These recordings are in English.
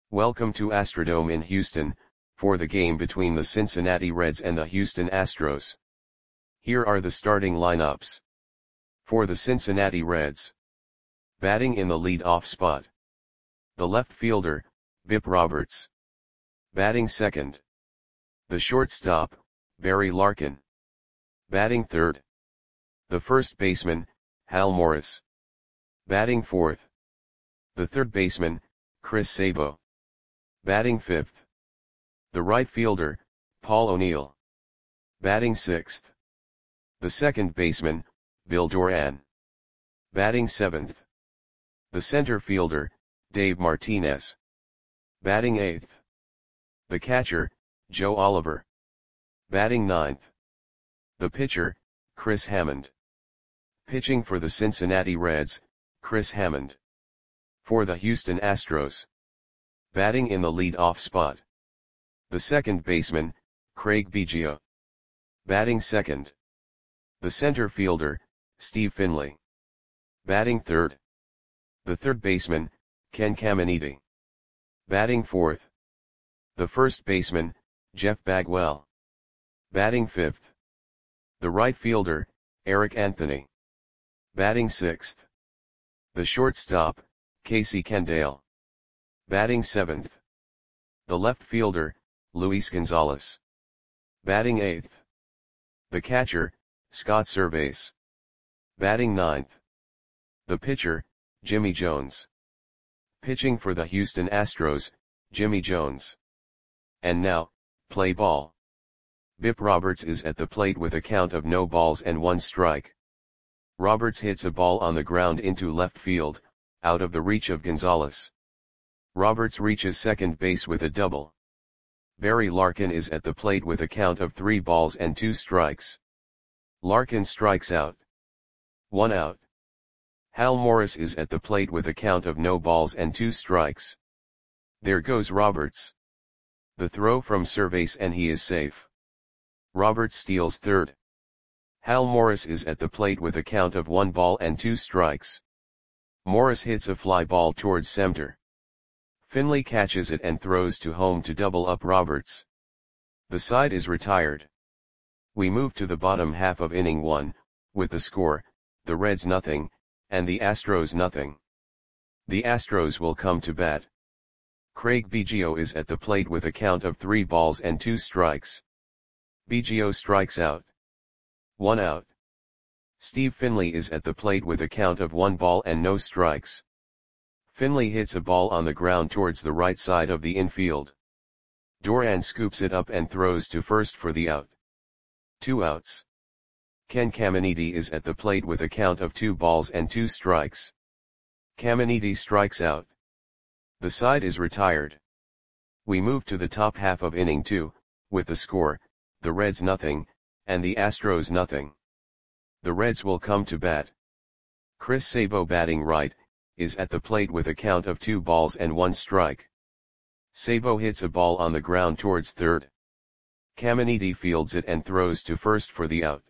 Welcome to Astrodome in Houston, for the game between the Cincinnati Reds and the Houston Astros. Here are the starting lineups. For the Cincinnati Reds. Batting in the lead-off spot. The left fielder, Bip Roberts. Batting second. The shortstop, Barry Larkin. Batting third. The first baseman, Hal Morris. Batting fourth. The third baseman, Chris Sabo. Batting fifth. The right fielder, Paul O'Neill. Batting sixth. The second baseman, Bill Doran. Batting seventh. The center fielder, Dave Martinez. Batting eighth. The catcher, Joe Oliver. Batting ninth. The pitcher, Chris Hammond. Pitching for the Cincinnati Reds, Chris Hammond. For the Houston Astros. Batting in the lead-off spot. The second baseman, Craig Biggio. Batting second. The center fielder, Steve Finley. Batting third. The third baseman, Ken Caminiti. Batting fourth. The first baseman, Jeff Bagwell. Batting fifth. The right fielder, Eric Anthony. Batting sixth. The shortstop, Casey Kendall. Batting seventh. The left fielder, Luis Gonzalez. Batting eighth. The catcher, Scott Servais. Batting ninth. The pitcher, Jimmy Jones. Pitching for the Houston Astros, Jimmy Jones. And now, play ball. Bip Roberts is at the plate with a count of no balls and one strike. Roberts hits a ball on the ground into left field, out of the reach of Gonzalez. Roberts reaches second base with a double. Barry Larkin is at the plate with a count of 3 balls and 2 strikes. Larkin strikes out. 1 out. Hal Morris is at the plate with a count of no balls and 2 strikes. There goes Roberts. The throw from Servais and he is safe. Roberts steals third. Hal Morris is at the plate with a count of 1 ball and 2 strikes. Morris hits a fly ball towards center. Finley catches it and throws to home to double up Roberts. The side is retired. We move to the bottom half of inning 1, with the score, the Reds nothing, and the Astros nothing. The Astros will come to bat. Craig Biggio is at the plate with a count of 3 balls and 2 strikes. Biggio strikes out. 1 out. Steve Finley is at the plate with a count of 1 ball and no strikes. Finley hits a ball on the ground towards the right side of the infield. Doran scoops it up and throws to first for the out. 2 outs. Ken Caminiti is at the plate with a count of 2 balls and 2 strikes. Caminiti strikes out. The side is retired. We move to the top half of inning 2, with the score, the Reds nothing, and the Astros nothing. The Reds will come to bat. Chris Sabo batting right, is at the plate with a count of 2 balls and 1 strike. Sabo hits a ball on the ground towards third. Caminiti fields it and throws to first for the out.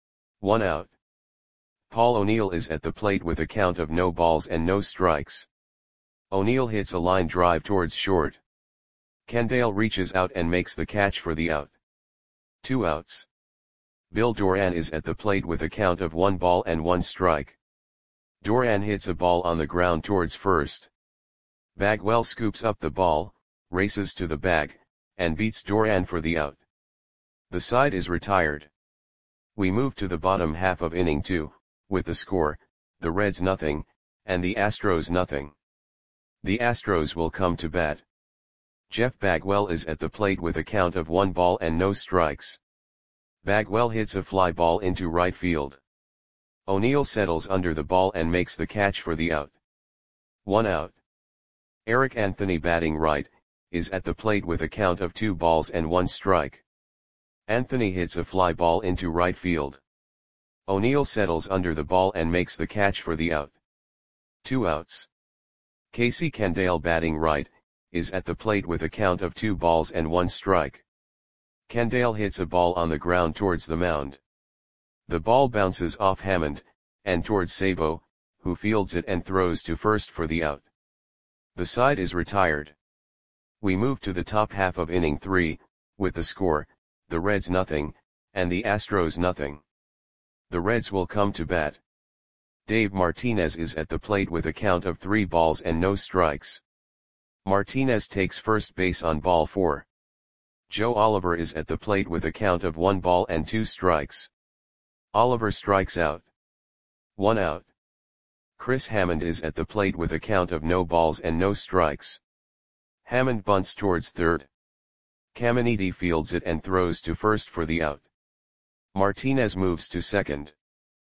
1 out. Paul O'Neill is at the plate with a count of no balls and no strikes. O'Neill hits a line drive towards short. Kendall reaches out and makes the catch for the out. 2 outs. Bill Doran is at the plate with a count of 1 ball and 1 strike. Doran hits a ball on the ground towards first. Bagwell scoops up the ball, races to the bag, and beats Doran for the out. The side is retired. We move to the bottom half of inning 2, with the score, the Reds nothing, and the Astros nothing. The Astros will come to bat. Jeff Bagwell is at the plate with a count of 1 ball and no strikes. Bagwell hits a fly ball into right field. O'Neill settles under the ball and makes the catch for the out. 1 out. Eric Anthony batting right, is at the plate with a count of 2 balls and 1 strike. Anthony hits a fly ball into right field. O'Neill settles under the ball and makes the catch for the out. 2 outs. Casey Kendall batting right, is at the plate with a count of 2 balls and 1 strike. Kendall hits a ball on the ground towards the mound. The ball bounces off Hammond, and towards Sabo, who fields it and throws to first for the out. The side is retired. We move to the top half of inning 3, with the score, the Reds nothing, and the Astros nothing. The Reds will come to bat. Dave Martinez is at the plate with a count of 3 balls and no strikes. Martinez takes first base on ball 4. Joe Oliver is at the plate with a count of 1 ball and 2 strikes. Oliver strikes out. 1 out. Chris Hammond is at the plate with a count of no balls and no strikes. Hammond bunts towards third. Caminiti fields it and throws to first for the out. Martinez moves to second.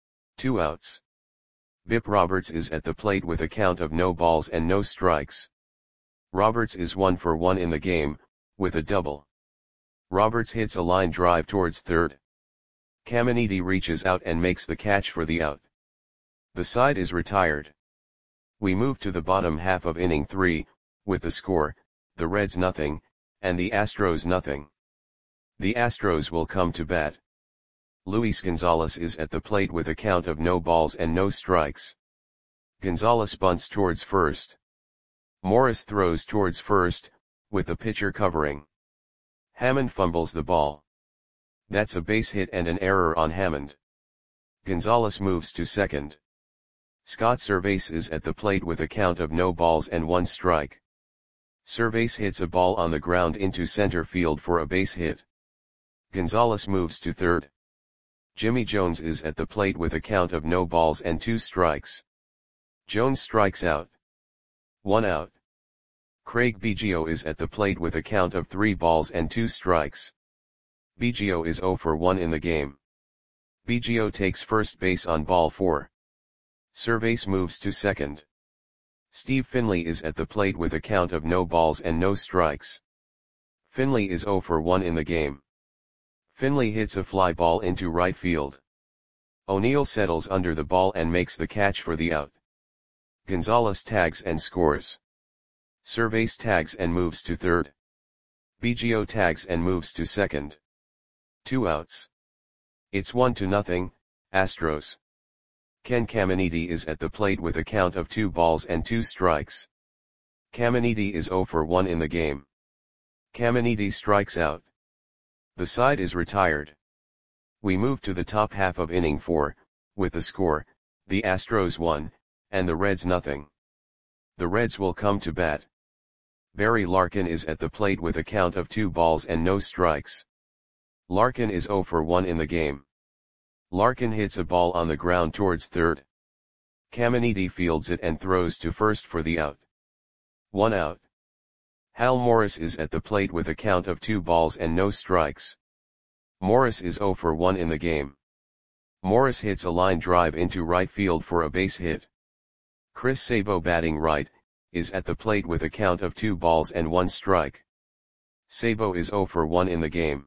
2 outs. Bip Roberts is at the plate with a count of no balls and no strikes. Roberts is 1 for 1 in the game, with a double. Roberts hits a line drive towards third. Caminiti reaches out and makes the catch for the out. The side is retired. We move to the bottom half of inning 3, with the score, the Reds nothing, and the Astros nothing. The Astros will come to bat. Luis Gonzalez is at the plate with a count of no balls and no strikes. Gonzalez bunts towards first. Morris throws towards first, with the pitcher covering. Hammond fumbles the ball. That's a base hit and an error on Hammond. Gonzalez moves to second. Scott Servais is at the plate with a count of no balls and 1 strike. Servais hits a ball on the ground into center field for a base hit. Gonzalez moves to third. Jimmy Jones is at the plate with a count of no balls and 2 strikes. Jones strikes out. 1 out. Craig Biggio is at the plate with a count of 3 balls and 2 strikes. Biggio is 0 for 1 in the game. Biggio takes first base on ball 4. Servais moves to second. Steve Finley is at the plate with a count of no balls and no strikes. Finley is 0 for 1 in the game. Finley hits a fly ball into right field. O'Neill settles under the ball and makes the catch for the out. Gonzalez tags and scores. Servais tags and moves to third. Biggio tags and moves to second. 2 outs. It's 1-0, Astros. Ken Caminiti is at the plate with a count of 2 balls and 2 strikes. Caminiti is 0 for 1 in the game. Caminiti strikes out. The side is retired. We move to the top half of inning 4, with the score, the Astros 1, and the Reds nothing. The Reds will come to bat. Barry Larkin is at the plate with a count of 2 balls and no strikes. Larkin is 0 for 1 in the game. Larkin hits a ball on the ground towards third. Caminiti fields it and throws to first for the out. 1 out. Hal Morris is at the plate with a count of 2 balls and no strikes. Morris is 0 for 1 in the game. Morris hits a line drive into right field for a base hit. Chris Sabo, batting right, is at the plate with a count of 2 balls and 1 strike. Sabo is 0 for 1 in the game.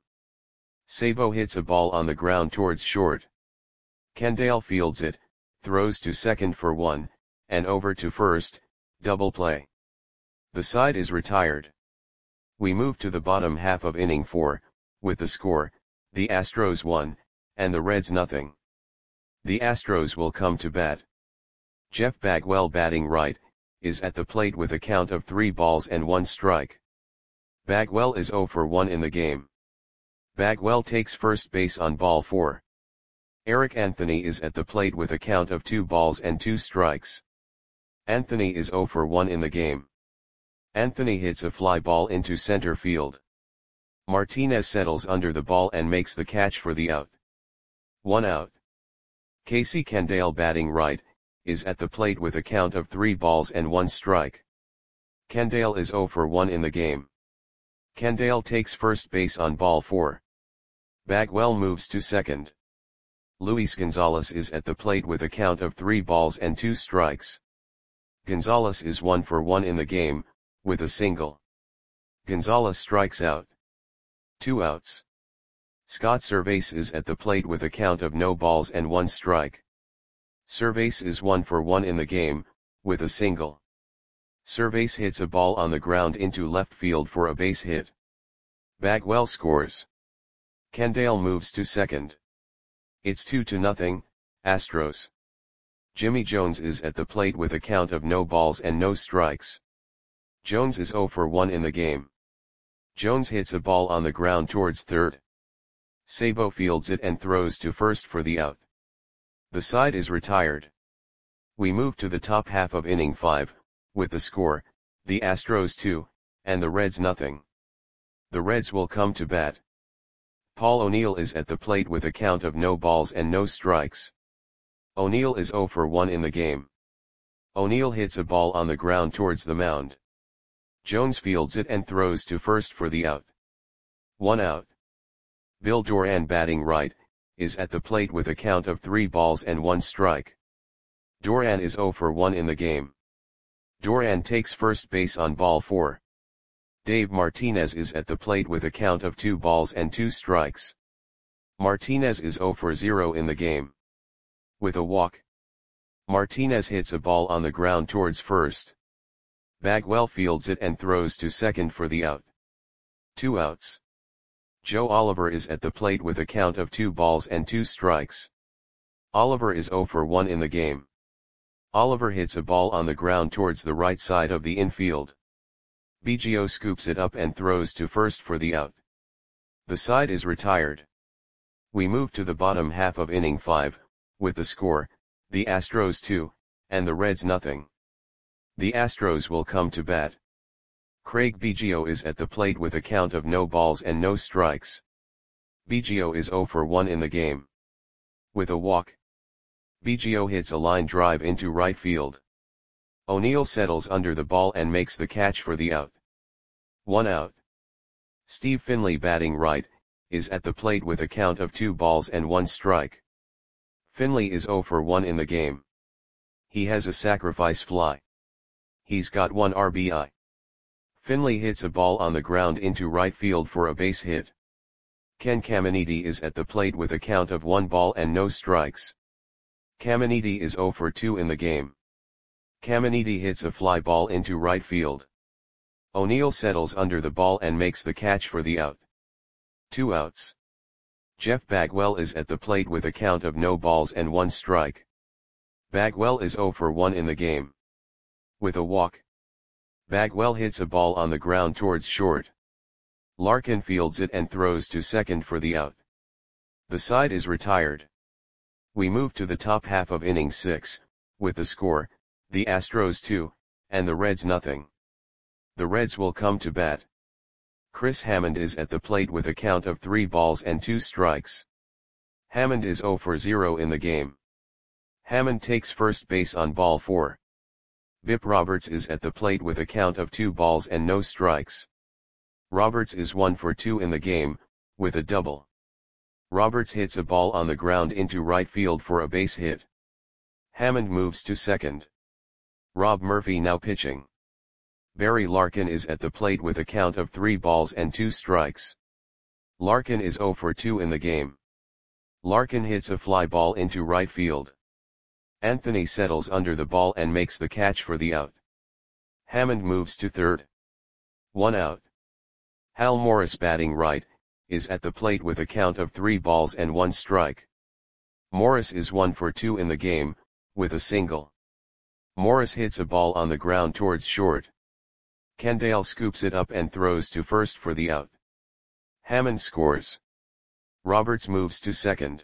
Sabo hits a ball on the ground towards short. Kendall fields it, throws to second for 1, and over to first, double play. The side is retired. We move to the bottom half of inning 4, with the score, the Astros 1, and the Reds nothing. The Astros will come to bat. Jeff Bagwell, batting right, is at the plate with a count of 3 balls and 1 strike. Bagwell is 0 for 1 in the game. Bagwell takes first base on ball 4. Eric Anthony is at the plate with a count of 2 balls and 2 strikes. Anthony is 0 for 1 in the game. Anthony hits a fly ball into center field. Martinez settles under the ball and makes the catch for the out. 1 out. Casey Kendall, batting right, is at the plate with a count of 3 balls and 1 strike. Kendall is 0 for 1 in the game. Kendall takes first base on ball 4. Bagwell moves to second. Luis Gonzalez is at the plate with a count of 3 balls and 2 strikes. Gonzalez is 1 for 1 in the game, with a single. Gonzalez strikes out. 2 outs. Scott Servais is at the plate with a count of no balls and 1 strike. Servais is 1 for 1 in the game, with a single. Servais hits a ball on the ground into left field for a base hit. Bagwell scores. Kendall moves to second. It's 2-0, Astros. Jimmy Jones is at the plate with a count of no balls and no strikes. Jones is 0 for 1 in the game. Jones hits a ball on the ground towards third. Sabo fields it and throws to first for the out. The side is retired. We move to the top half of inning 5, with the score, the Astros 2, and the Reds nothing. The Reds will come to bat. Paul O'Neill is at the plate with a count of no balls and no strikes. O'Neill is 0 for 1 in the game. O'Neill hits a ball on the ground towards the mound. Jones fields it and throws to first for the out. 1 out. Bill Doran, batting right, is at the plate with a count of 3 balls and 1 strike. Doran is 0 for 1 in the game. Doran takes first base on ball 4. Dave Martinez is at the plate with a count of 2 balls and 2 strikes. Martinez is 0 for 0 in the game. With a walk, Martinez hits a ball on the ground towards first. Bagwell fields it and throws to second for the out. 2 outs. Joe Oliver is at the plate with a count of 2 balls and 2 strikes. Oliver is 0 for 1 in the game. Oliver hits a ball on the ground towards the right side of the infield. Biggio scoops it up and throws to first for the out. The side is retired. We move to the bottom half of inning 5, with the score, the Astros 2, and the Reds nothing. The Astros will come to bat. Craig Biggio is at the plate with a count of no balls and no strikes. Biggio is 0 for 1 in the game. With a walk, Biggio hits a line drive into right field. O'Neill settles under the ball and makes the catch for the out. 1 out. Steve Finley, batting right, is at the plate with a count of 2 balls and 1 strike. Finley is 0 for 1 in the game. He has a sacrifice fly. He's got 1 RBI. Finley hits a ball on the ground into right field for a base hit. Ken Caminiti is at the plate with a count of 1 ball and no strikes. Caminiti is 0 for 2 in the game. Caminiti hits a fly ball into right field. O'Neill settles under the ball and makes the catch for the out. 2 outs. Jeff Bagwell is at the plate with a count of no balls and 1 strike. Bagwell is 0 for 1 in the game. With a walk, Bagwell hits a ball on the ground towards short. Larkin fields it and throws to second for the out. The side is retired. We move to the top half of inning 6, with the score, the Astros 2, and the Reds nothing. The Reds will come to bat. Chris Hammond is at the plate with a count of 3 balls and 2 strikes. Hammond is 0 for 0 in the game. Hammond takes first base on ball 4. Bip Roberts is at the plate with a count of 2 balls and no strikes. Roberts is 1 for 2 in the game, with a double. Roberts hits a ball on the ground into right field for a base hit. Hammond moves to second. Rob Murphy now pitching. Barry Larkin is at the plate with a count of 3 balls and 2 strikes. Larkin is 0 for 2 in the game. Larkin hits a fly ball into right field. Anthony settles under the ball and makes the catch for the out. Hammond moves to third. 1 out. Hal Morris, batting right, is at the plate with a count of 3 balls and 1 strike. Morris is 1 for 2 in the game, with a single. Morris hits a ball on the ground towards short. Kendall scoops it up and throws to first for the out. Hammond scores. Roberts moves to second.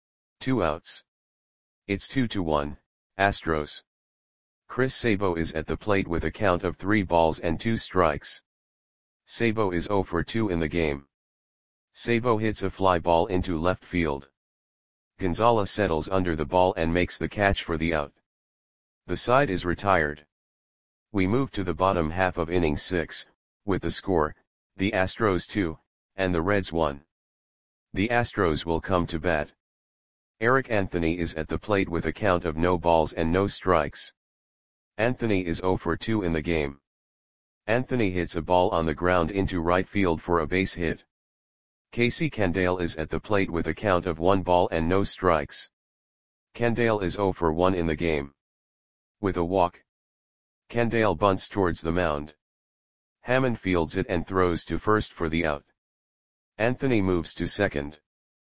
2 outs. It's 2-1, Astros. Chris Sabo is at the plate with a count of 3 balls and 2 strikes. Sabo is 0 for 2 in the game. Sabo hits a fly ball into left field. Gonzalez settles under the ball and makes the catch for the out. The side is retired. We move to the bottom half of inning 6, with the score, the Astros 2, and the Reds 1. The Astros will come to bat. Eric Anthony is at the plate with a count of no balls and no strikes. Anthony is 0 for 2 in the game. Anthony hits a ball on the ground into right field for a base hit. Casey Kendall is at the plate with a count of 1 ball and no strikes. Kendall is 0 for 1 in the game. With a walk, Kendall bunts towards the mound. Hammond fields it and throws to first for the out. Anthony moves to second.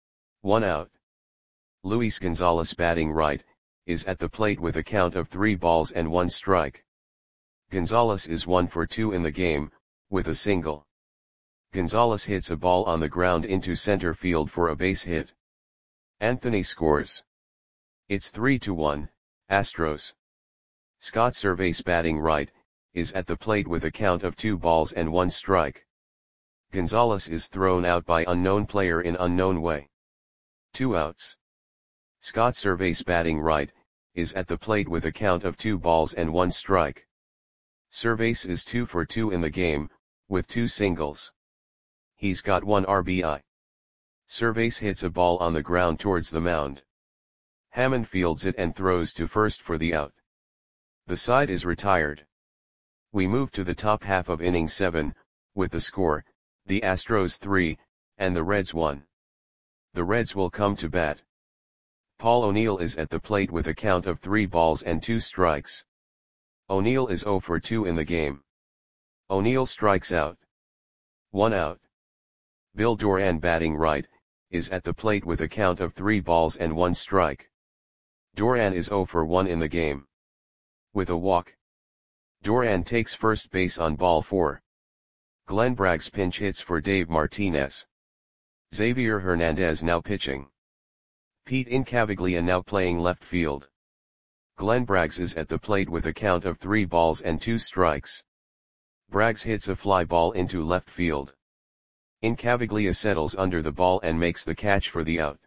1 out. Luis Gonzalez, batting right, is at the plate with a count of 3 balls and 1 strike. Gonzalez is 1 for 2 in the game, with a single. Gonzalez hits a ball on the ground into center field for a base hit. Anthony scores. It's 3-1, Astros. Scott Servais batting right, is at the plate with a count of 2 balls and 1 strike. Gonzalez is thrown out by unknown player in unknown way. 2 outs. Scott Servais batting right, is at the plate with a count of 2 balls and 1 strike. Servais is 2 for 2 in the game, with 2 singles. He's got 1 RBI. Servais hits a ball on the ground towards the mound. Hammond fields it and throws to first for the out. The side is retired. We move to the top half of inning 7, with the score, the Astros 3, and the Reds 1. The Reds will come to bat. Paul O'Neill is at the plate with a count of 3 balls and 2 strikes. O'Neill is 0 for 2 in the game. O'Neill strikes out. 1 out. Bill Doran batting right, is at the plate with a count of 3 balls and 1 strike. Doran is 0 for 1 in the game. With a walk. Doran takes first base on ball 4. Glenn Braggs pinch hits for Dave Martinez. Xavier Hernandez now pitching. Pete Incaviglia now playing left field. Glenn Braggs is at the plate with a count of 3 balls and 2 strikes. Braggs hits a fly ball into left field. Incaviglia settles under the ball and makes the catch for the out.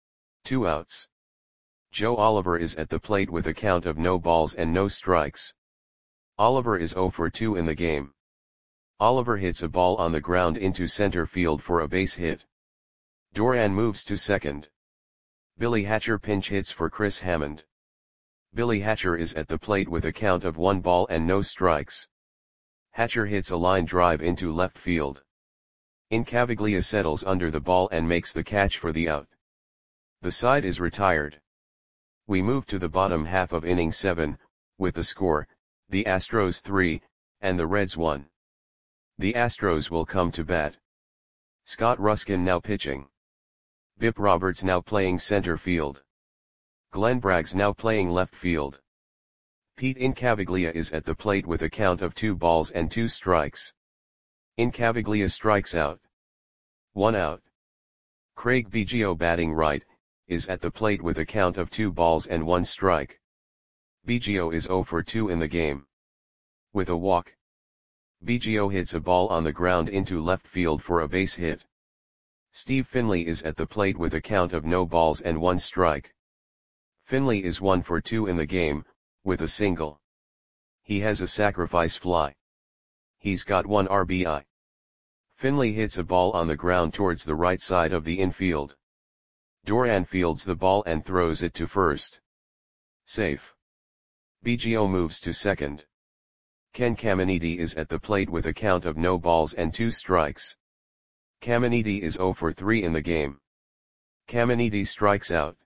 2 outs. Joe Oliver is at the plate with a count of no balls and no strikes. Oliver is 0 for 2 in the game. Oliver hits a ball on the ground into center field for a base hit. Doran moves to second. Billy Hatcher pinch hits for Chris Hammond. Billy Hatcher is at the plate with a count of 1 ball and no strikes. Hatcher hits a line drive into left field. Incaviglia settles under the ball and makes the catch for the out. The side is retired. We move to the bottom half of inning 7, with the score, the Astros 3, and the Reds 1. The Astros will come to bat. Scott Ruskin now pitching. Bip Roberts now playing center field. Glenn Braggs now playing left field. Pete Incaviglia is at the plate with a count of 2 balls and 2 strikes. Incaviglia strikes out. 1 out. Craig Biggio batting right, is at the plate with a count of 2 balls and 1 strike. Biggio is 0 for 2 in the game. With a walk. Biggio hits a ball on the ground into left field for a base hit. Steve Finley is at the plate with a count of no balls and 1 strike. Finley is 1 for 2 in the game, with a single. He has a sacrifice fly. He's got 1 RBI. Finley hits a ball on the ground towards the right side of the infield. Doran fields the ball and throws it to first. Safe. Biggio moves to second. Ken Caminiti is at the plate with a count of no balls and 2 strikes. Caminiti is 0 for 3 in the game. Caminiti strikes out.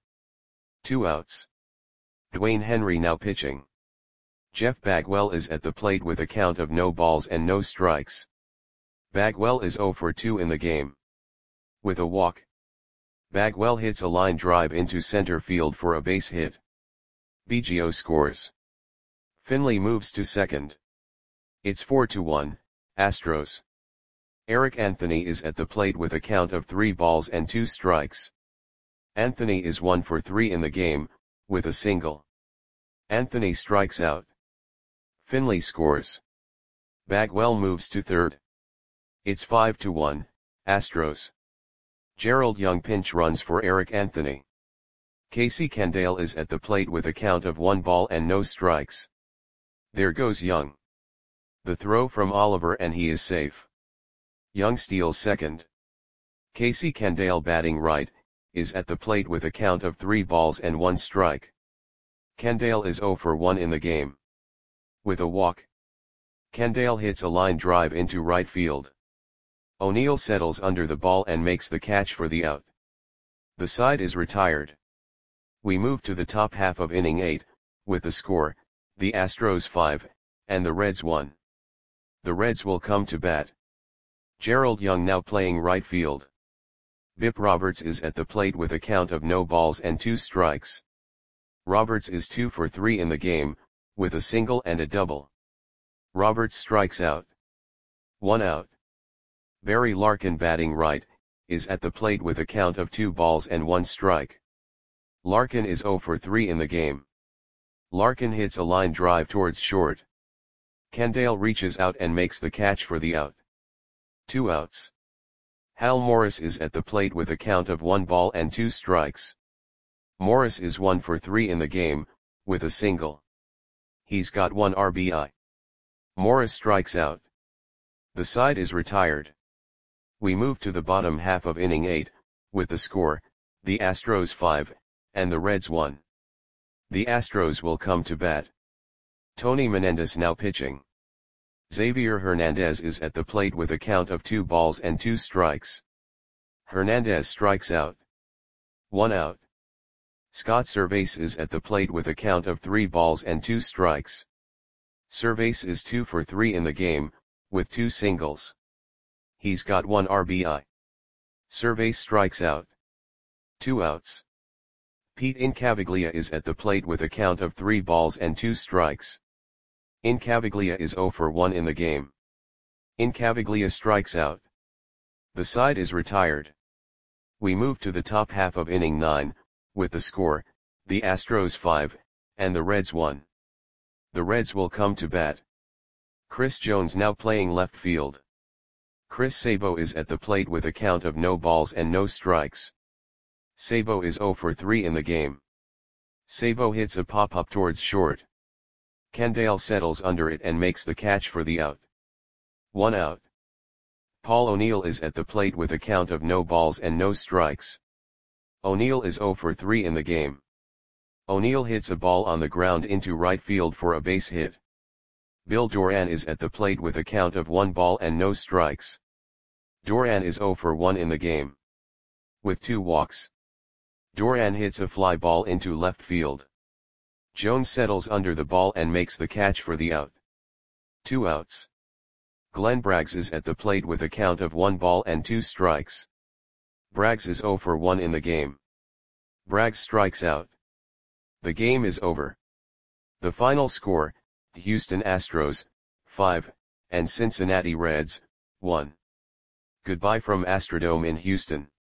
2 outs. Dwayne Henry now pitching. Jeff Bagwell is at the plate with a count of no balls and no strikes. Bagwell is 0 for 2 in the game. With a walk. Bagwell hits a line drive into center field for a base hit. Biggio scores. Finley moves to second. It's 4-1, Astros. Eric Anthony is at the plate with a count of 3 balls and 2 strikes. Anthony is 1 for 3 in the game, with a single. Anthony strikes out. Finley scores. Bagwell moves to third. It's 5-1, Astros. Gerald Young pinch runs for Eric Anthony. Casey Candale is at the plate with a count of 1 ball and no strikes. There goes Young. The throw from Oliver and he is safe. Young steals second. Casey Candale batting right, is at the plate with a count of 3 balls and 1 strike. Candale is 0 for 1 in the game. With a walk. Candale hits a line drive into right field. O'Neill settles under the ball and makes the catch for the out. The side is retired. We move to the top half of inning 8, with the score, the Astros 5, and the Reds 1. The Reds will come to bat. Gerald Young now playing right field. Bip Roberts is at the plate with a count of no balls and 2 strikes. Roberts is 2 for 3 in the game, with a single and a double. Roberts strikes out. 1 out. Barry Larkin, batting right, is at the plate with a count of 2 balls and 1 strike. Larkin is 0 for 3 in the game. Larkin hits a line drive towards short. Kendall reaches out and makes the catch for the out. 2 outs. Hal Morris is at the plate with a count of 1 ball and 2 strikes. Morris is 1 for 3 in the game, with a single. He's got 1 RBI. Morris strikes out. The side is retired. We move to the bottom half of inning 8, with the score, the Astros 5, and the Reds 1. The Astros will come to bat. Tony Menendez now pitching. Xavier Hernandez is at the plate with a count of 2 balls and 2 strikes. Hernandez strikes out. 1 out. Scott Servais is at the plate with a count of 3 balls and 2 strikes. Servais is 2 for 3 in the game, with 2 singles. He's got 1 RBI. Servais strikes out. 2 outs. Pete Incaviglia is at the plate with a count of 3 balls and 2 strikes. Incaviglia is 0 for 1 in the game. Incaviglia strikes out. The side is retired. We move to the top half of inning 9, with the score, the Astros 5, and the Reds 1. The Reds will come to bat. Chris Jones now playing left field. Chris Sabo is at the plate with a count of no balls and no strikes. Sabo is 0 for 3 in the game. Sabo hits a pop-up towards short. Kendall settles under it and makes the catch for the out. 1 out. Paul O'Neill is at the plate with a count of no balls and no strikes. O'Neill is 0 for 3 in the game. O'Neill hits a ball on the ground into right field for a base hit. Bill Doran is at the plate with a count of 1 ball and no strikes. Doran is 0 for 1 in the game. With 2 walks. Doran hits a fly ball into left field. Jones settles under the ball and makes the catch for the out. 2 outs. Glenn Braggs is at the plate with a count of 1 ball and 2 strikes. Braggs is 0 for 1 in the game. Braggs strikes out. The game is over. The final score, Houston Astros, 5, and Cincinnati Reds, 1. Goodbye from Astrodome in Houston.